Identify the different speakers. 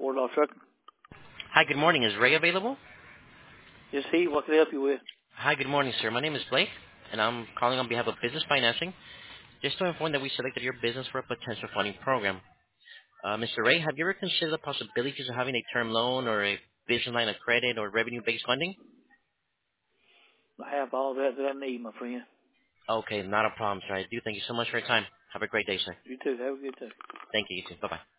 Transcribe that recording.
Speaker 1: Wardlaw Trucking.
Speaker 2: Hi, good morning. Is Ray available?
Speaker 1: Yes, he. What can I help you with?
Speaker 2: Hi, good morning, sir. My name is Blake, and I'm calling on behalf of Business Financing, just to inform that we selected your business for a potential funding program. Mr. Ray, have you ever considered the possibilities of having a term loan or a business line of credit or revenue-based funding?
Speaker 1: I have all that I need, my friend.
Speaker 2: Okay, not a problem, sir. I do thank you so much for your time. Have a great day, sir.
Speaker 1: You too. Have a good day.
Speaker 2: Thank you, you too. Bye-bye.